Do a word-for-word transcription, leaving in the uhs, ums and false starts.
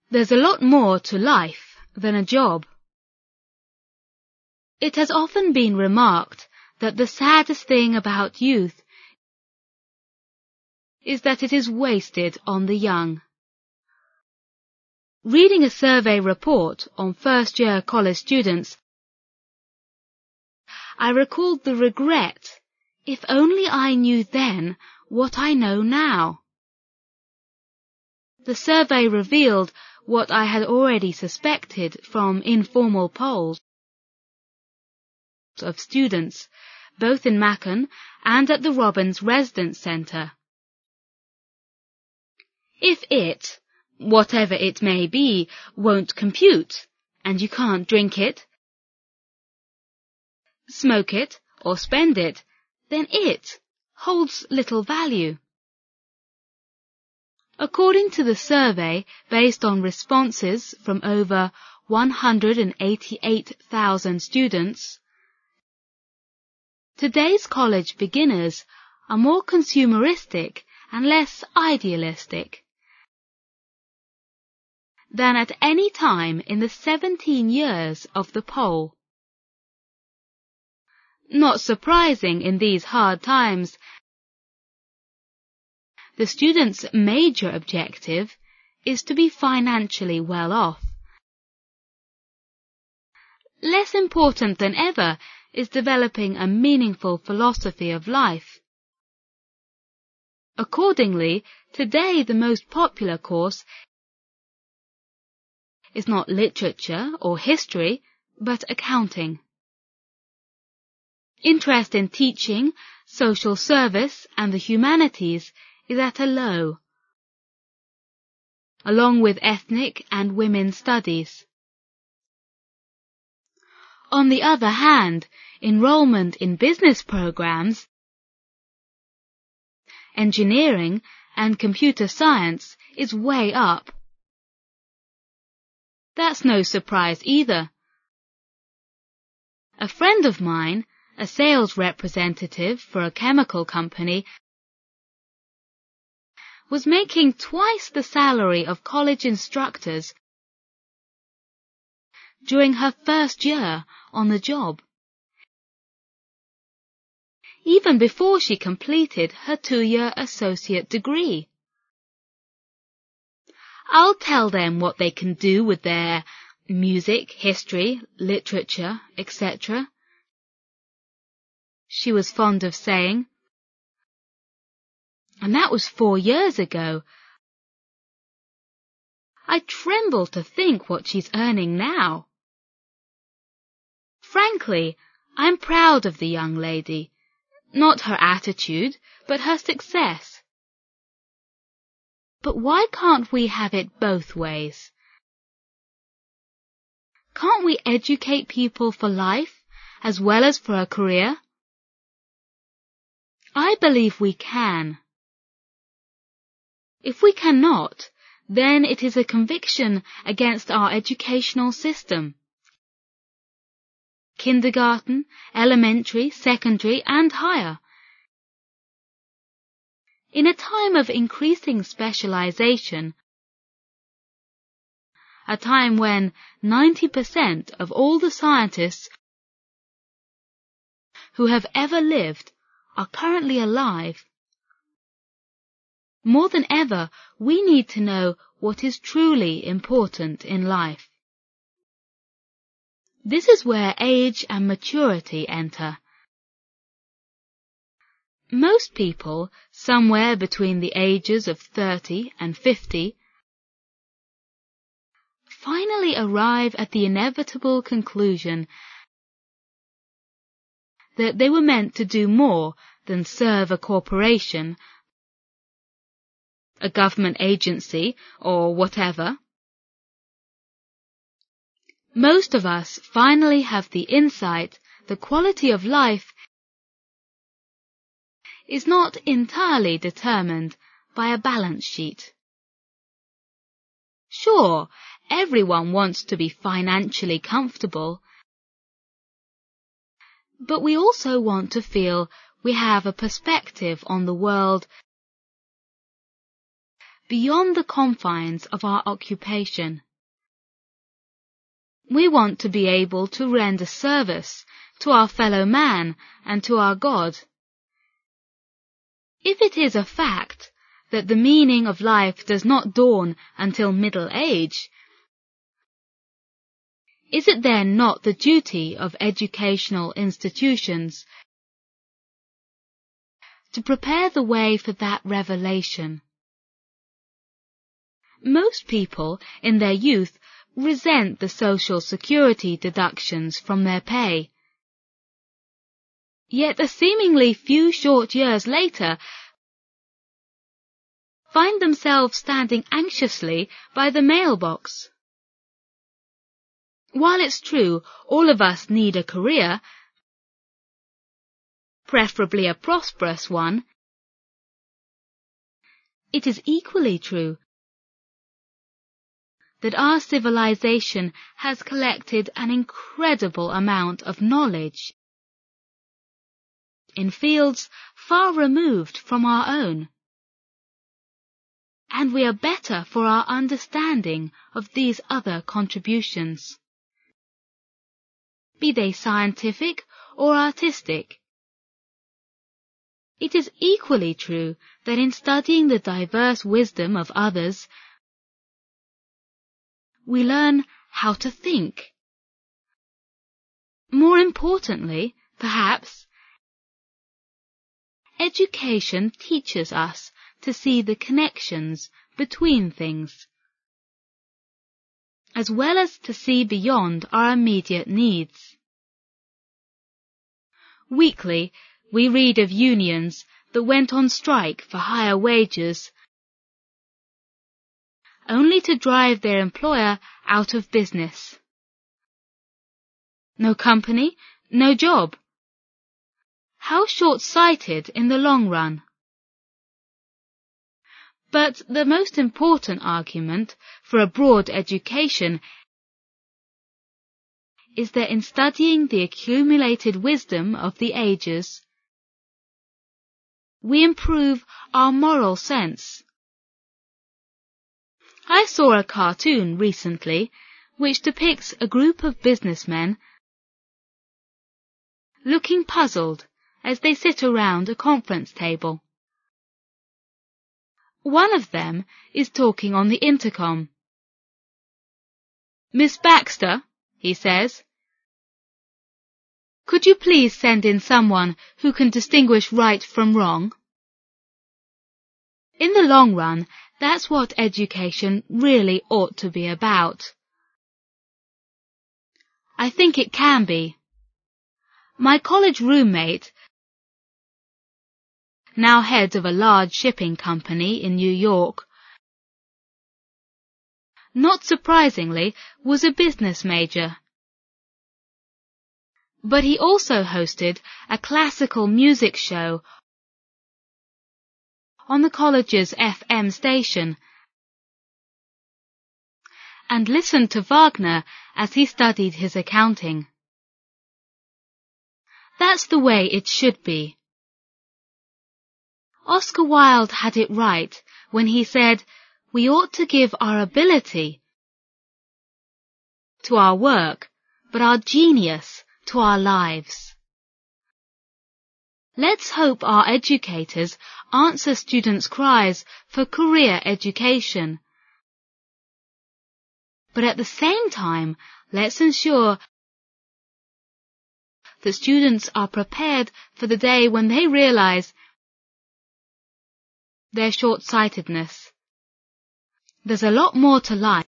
There's a lot more to life than a job. It has often been remarked that the saddest thing about youth is that it is wasted on the young. Reading a survey report on first-year college students, I recalled the regret, if only I knew then what I know now. The survey revealed what I had already suspected from informal polls of students, both in Macon and at the Robbins Residence Centre. If it, whatever it may be, won't compute, and you can't drink it, smoke it, or spend it, then it holds little value. According to the survey, based on responses from over one hundred eighty-eight thousand students, today's college beginners are more consumeristic and less idealistic than at any time in the seventeen years of the poll. Not surprising in these hard times, the student's major objective is to be financially well off. Less important than ever is developing a meaningful philosophy of life. Accordingly, today the most popular course is not literature or history, but accounting. Interest in teaching, social service, and the humanities is at a low, along with ethnic and women's studies. On the other hand, enrollment in business programs, engineering, and computer science is way up. That's no surprise either. A friend of mine, a sales representative for a chemical company, was making twice the salary of college instructors during her first year on the job, even before she completed her two-year associate degree. I'll tell them what they can do with their music, history, literature, et cetera, she was fond of saying. And that was four years ago. I tremble to think what she's earning now. Frankly, I'm proud of the young lady. Not her attitude, but her success. But why can't we have it both ways? Can't we educate people for life as well as for a career? I believe we can. If we cannot, then it is a conviction against our educational system. Kindergarten, elementary, secondary, and higher. In a time of increasing specialization, a time when ninety percent of all the scientists who have ever lived are currently alive, more than ever, we need to know what is truly important in life. This is where age and maturity enter. Most people, somewhere between the ages of thirty and fifty, finally arrive at the inevitable conclusion that they were meant to do more than serve a corporation, a government agency, or whatever. Most of us finally have the insight that quality of life is not entirely determined by a balance sheet. Sure, everyone wants to be financially comfortable, but we also want to feel we have a perspective on the world beyond the confines of our occupation. We want to be able to render service to our fellow man and to our God. If it is a fact that the meaning of life does not dawn until middle age, is it then not the duty of educational institutions to prepare the way for that revelation? Most people in their youth resent the Social Security deductions from their pay. Yet a seemingly few short years later, find themselves standing anxiously by the mailbox. While it's true all of us need a career, preferably a prosperous one, it is equally true that our civilization has collected an incredible amount of knowledge in fields far removed from our own, and we are better for our understanding of these other contributions, be they scientific or artistic. It is equally true that in studying the diverse wisdom of others, we learn how to think. More importantly, perhaps, education teaches us to see the connections between things, as well as to see beyond our immediate needs. Weekly, we read of unions that went on strike for higher wages, only to drive their employer out of business. No company, no job. How short-sighted in the long run. But the most important argument for a broad education is that in studying the accumulated wisdom of the ages, we improve our moral sense. I saw a cartoon recently which depicts a group of businessmen looking puzzled as they sit around a conference table. One of them is talking on the intercom. "Miss Baxter," he says, "could you please send in someone who can distinguish right from wrong?" In the long run, that's what education really ought to be about. I think it can be. My college roommate, now head of a large shipping company in New York, not surprisingly, was a business major. But he also hosted a classical music show on the college's F M station, and listened to Wagner as he studied his accounting. That's the way it should be. Oscar Wilde had it right when he said, we ought to give our ability to our work, but our genius to our lives. Let's hope our educators answer students' cries for career education. But at the same time, let's ensure that students are prepared for the day when they realize their short-sightedness. There's a lot more to life